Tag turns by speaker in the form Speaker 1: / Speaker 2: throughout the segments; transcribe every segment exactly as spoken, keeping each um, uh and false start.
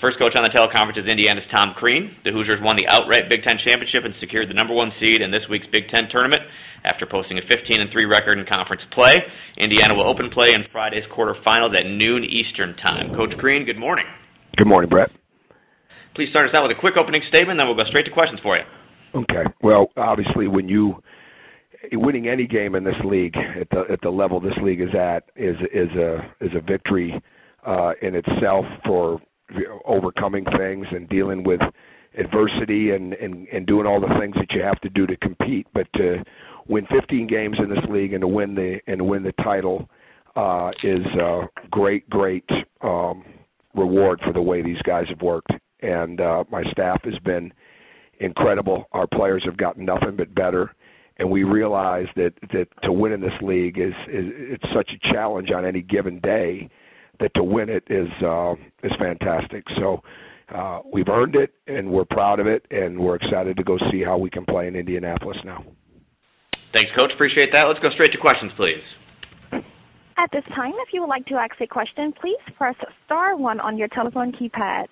Speaker 1: First coach on the teleconference is Indiana's Tom Crean. The Hoosiers won the outright Big Ten championship and secured the number one seed in this week's Big Ten tournament after posting a fifteen and three record in conference play. Indiana will open play in Friday's quarterfinals at noon Eastern time. Coach Crean, good morning.
Speaker 2: Good morning, Brett.
Speaker 1: Please start us out with a quick opening statement, then we'll go straight to questions for you.
Speaker 2: Okay. Well, obviously, when you winning any game in this league at the at the level this league is at is is a is a victory uh, in itself for overcoming things and dealing with adversity and, and, and doing all the things that you have to do to compete. But to win fifteen games in this league and to win the and to win the title uh, is a great, great um, reward for the way these guys have worked. And uh, my staff has been incredible. Our players have gotten nothing but better. And we realize that, that to win in this league is, is it's such a challenge on any given day that to win it is uh, is fantastic. So uh, we've earned it, and we're proud of it, and we're excited to go see how we can play in Indianapolis now.
Speaker 1: Thanks, Coach. Appreciate that. Let's go straight to questions, please.
Speaker 3: At this time, if you would like to ask a question, please press star one on your telephone keypad.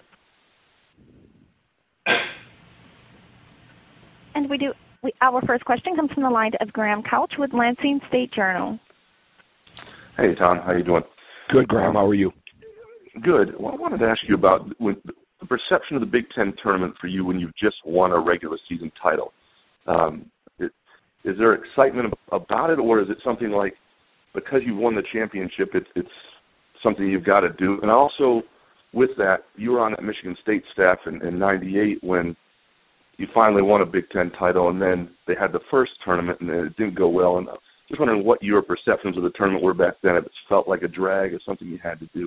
Speaker 3: And we do. We, our first question comes from the line of Graham Couch with Lansing State Journal.
Speaker 4: Hey, Tom. How you doing?
Speaker 2: Good, Graham. How are you?
Speaker 4: Good. Well, I wanted to ask you about when, the perception of the Big Ten tournament for you when you've just won a regular season title. Um, it, is there excitement about it, or is it something like because you've won the championship, it's, it's something you've got to do? And also, with that, you were on that Michigan State staff in, in ninety-eight when you finally won a Big Ten title, and then they had the first tournament, and it didn't go well. And just wondering what your perceptions of the tournament were back then, if it felt like a drag or something you had to do.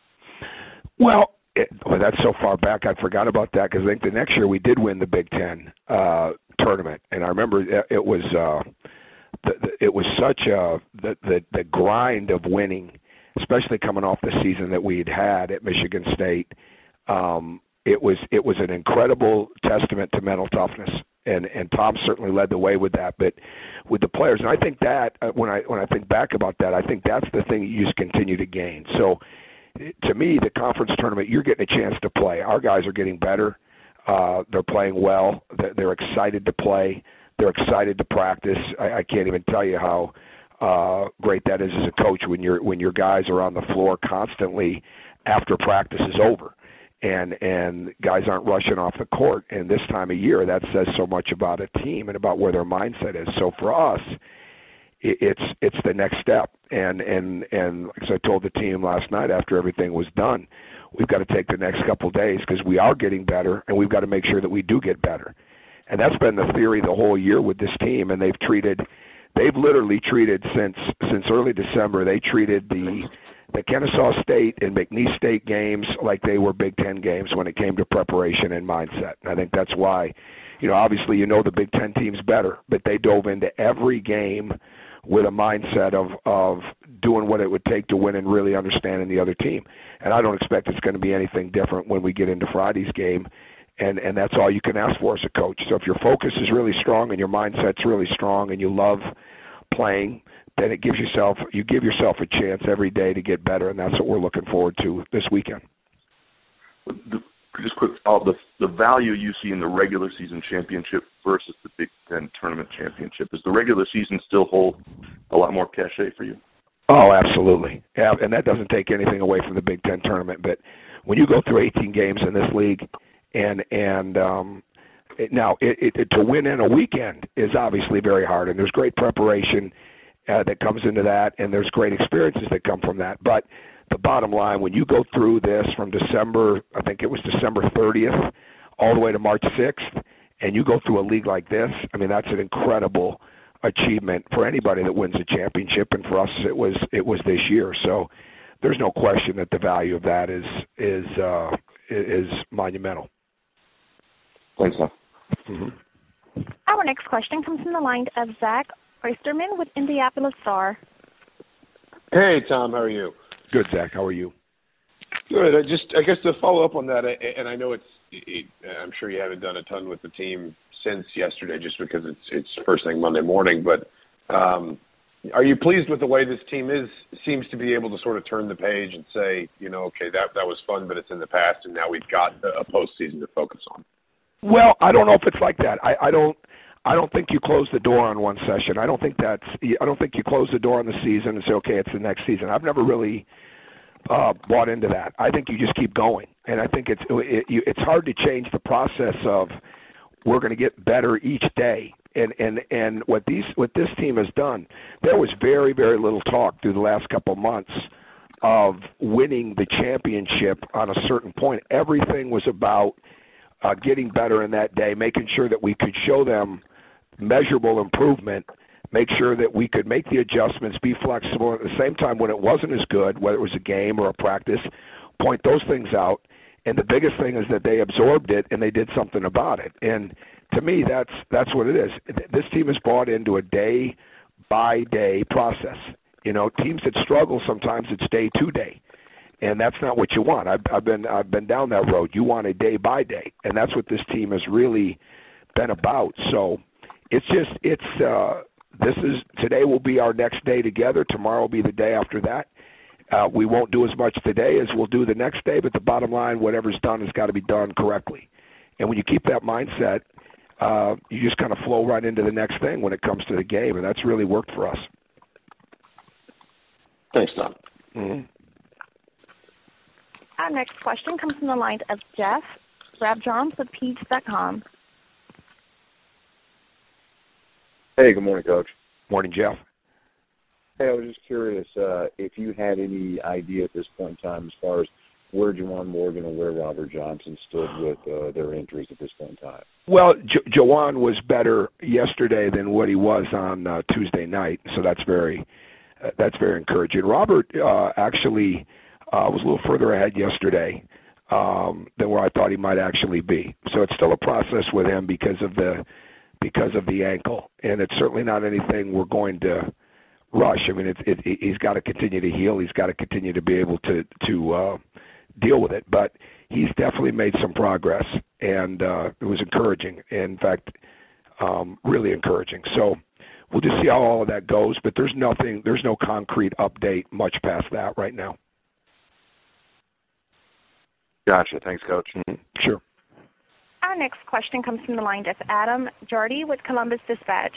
Speaker 2: Well, it, well that's so far back, I forgot about that, because I think the next year we did win the Big Ten uh, tournament. And I remember it, it was uh, the, the, it was such a, the, the, the grind of winning, especially coming off the season that we had had at Michigan State. Um, it was it was an incredible testament to mental toughness. And and Tom certainly led the way with that, but with the players, and I think that uh, when I when I think back about that, I think that's the thing you just continue to gain. So, to me, the conference tournament, you're getting a chance to play. Our guys are getting better. Uh, they're playing well. They're, they're excited to play. They're excited to practice. I, I can't even tell you how uh, great that is as a coach when your when your guys are on the floor constantly after practice is over. And and guys aren't rushing off the court. And this time of year, that says so much about a team and about where their mindset is. So for us, it, it's it's the next step. And and and as I told the team last night after everything was done, we've got to take the next couple of days because we are getting better, and we've got to make sure that we do get better. And that's been the theory the whole year with this team. And they've treated, they've literally treated since since early December. They treated the the Kennesaw State and McNeese State games like they were Big Ten games when it came to preparation and mindset. And I think that's why, you know, obviously you know the Big Ten team's better, but they dove into every game with a mindset of, of doing what it would take to win and really understanding the other team. And I don't expect it's going to be anything different when we get into Friday's game, and, and that's all you can ask for as a coach. So if your focus is really strong and your mindset's really strong and you love playing, then it gives yourself you give yourself a chance every day to get better, and that's what we're looking forward to this weekend.
Speaker 4: Just quick, all the the value you see in the regular season championship versus the Big Ten tournament championship. Does the regular season still hold a lot more cachet for you?
Speaker 2: Oh, absolutely. Yeah, and that doesn't take anything away from the Big Ten tournament. But when you go through eighteen games in this league, and and um, it, now it, it, to win in a weekend is obviously very hard, and there's great preparation Uh, that comes into that, and there's great experiences that come from that. But the bottom line, when you go through this from December, I think it was December thirtieth, all the way to March sixth, and you go through a league like this, I mean, that's an incredible achievement for anybody that wins a championship, and for us, it was it was this year. So there's no question that the value of that is is uh, is monumental.
Speaker 4: Thanks, Tom.
Speaker 2: Mm-hmm.
Speaker 3: Our next question comes from the line of Zach Oysterman with Indianapolis Star.
Speaker 5: Hey, Tom, how are you?
Speaker 2: Good, Zach. How are you?
Speaker 5: Good. I just, I guess to follow up on that, and I know it's, it, I'm sure you haven't done a ton with the team since yesterday, just because it's it's first thing Monday morning. But um, are you pleased with the way this team is seems to be able to sort of turn the page and say, you know, okay, that that was fun, but it's in the past, and now we've got a postseason to focus on?
Speaker 2: Well, I don't know if it's like that. I, I don't. I don't think you close the door on one session. I don't think that's. I don't think you close the door on the season and say, okay, it's the next season. I've never really uh, bought into that. I think you just keep going, and I think it's it, it's hard to change the process of we're going to get better each day. And and and what these what this team has done, there was very very little talk through the last couple of months of winning the championship on a certain point. Everything was about uh, getting better in that day, making sure that we could show them measurable improvement, make sure that we could make the adjustments, be flexible. At the same time, when it wasn't as good, whether it was a game or a practice, point those things out. And the biggest thing is that they absorbed it and they did something about it. And to me, that's that's what it is. This team is bought into a day-by-day process. You know, teams that struggle sometimes it's day-to-day, and that's not what you want. I've, I've been I've been down that road. You want a day-by-day, and that's what this team has really been about. So it's just it's uh, this is today will be our next day together. Tomorrow will be the day after that. Uh, we won't do as much today as we'll do the next day, but the bottom line, whatever's done has got to be done correctly. And when you keep that mindset, uh, you just kind of flow right into the next thing when it comes to the game, and that's really worked for us.
Speaker 5: Thanks, Tom.
Speaker 2: Mm-hmm.
Speaker 3: Our next question comes from the line of Jeff Rabjohns with Peach dot com.
Speaker 6: Hey, good morning, Coach.
Speaker 2: Morning, Jeff.
Speaker 6: Hey, I was just curious uh, if you had any idea at this point in time as far as where Juwan Morgan and where Robert Johnson stood with uh, their injuries at this point in time.
Speaker 2: Well, J- Juwan was better yesterday than what he was on uh, Tuesday night, so that's very uh, that's very encouraging. Robert uh, actually uh, was a little further ahead yesterday um, than where I thought he might actually be. So it's still a process with him because of the because of the ankle, and it's certainly not anything we're going to rush. I mean, it's it, it, he's got to continue to heal. He's got to continue to be able to to uh, deal with it. But he's definitely made some progress, and uh, it was encouraging. In fact, um, really encouraging. So we'll just see how all of that goes. But there's nothing, there's no concrete update much past that right now.
Speaker 6: Gotcha. Thanks, Coach.
Speaker 2: Mm-hmm. Sure.
Speaker 3: Our next question comes from the line of Adam Jardy with Columbus Dispatch.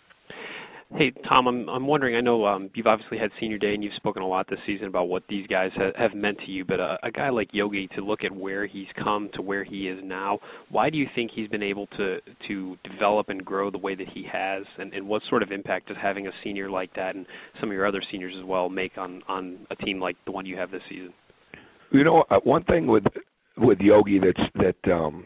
Speaker 7: Hey, Tom, I'm I'm wondering, I know um, you've obviously had senior day and you've spoken a lot this season about what these guys ha- have meant to you, but uh, a guy like Yogi, to look at where he's come to where he is now, why do you think he's been able to, to develop and grow the way that he has, and, and what sort of impact does having a senior like that and some of your other seniors as well make on, on a team like the one you have this season?
Speaker 2: You know, uh, one thing with with Yogi that's that um,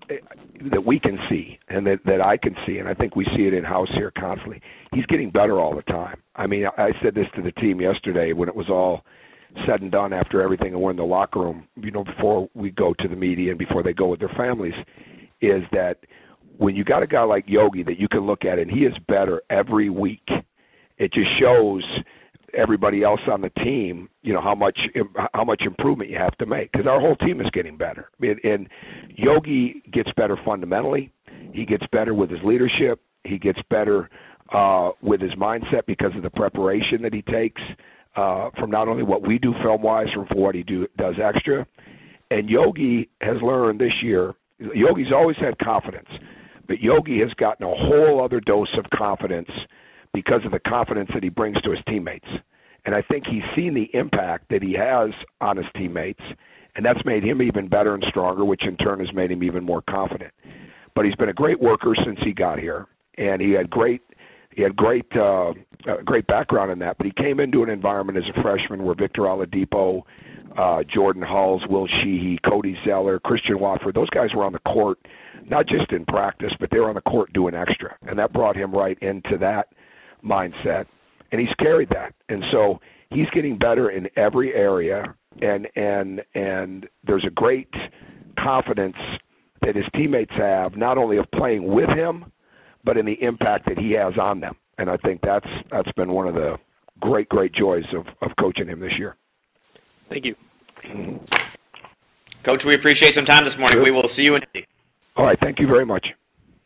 Speaker 2: that we can see and that, that I can see, and I think we see it in-house here constantly, he's getting better all the time. I mean, I said this to the team yesterday when it was all said and done after everything and we're in the locker room, you know, before we go to the media and before they go with their families, is that when you got a guy like Yogi that you can look at and he is better every week, it just shows everybody else on the team, you know, how much how much improvement you have to make, because our whole team is getting better. And, and Yogi gets better fundamentally. He gets better with his leadership. He gets better uh, with his mindset because of the preparation that he takes uh, from not only what we do film-wise, from for what he do, does extra. And Yogi has learned this year, Yogi's always had confidence, but Yogi has gotten a whole other dose of confidence because of the confidence that he brings to his teammates. And I think he's seen the impact that he has on his teammates, and that's made him even better and stronger, which in turn has made him even more confident. But he's been a great worker since he got here, and he had great he had great uh, uh, great background in that. But he came into an environment as a freshman where Victor Oladipo, uh, Jordan Hulls, Will Sheehy, Cody Zeller, Christian Watford, those guys were on the court, not just in practice, but they were on the court doing extra. And that brought him right into that mindset, and he's carried that. And so he's getting better in every area, and and and there's a great confidence that his teammates have, not only of playing with him, but in the impact that he has on them. And I think that's that's been one of the great, great joys of, of coaching him this year.
Speaker 7: Thank you.
Speaker 2: Mm-hmm.
Speaker 1: Coach, we appreciate some time this morning.
Speaker 2: Sure.
Speaker 1: We will see you in Indy.
Speaker 2: All right, thank you very much.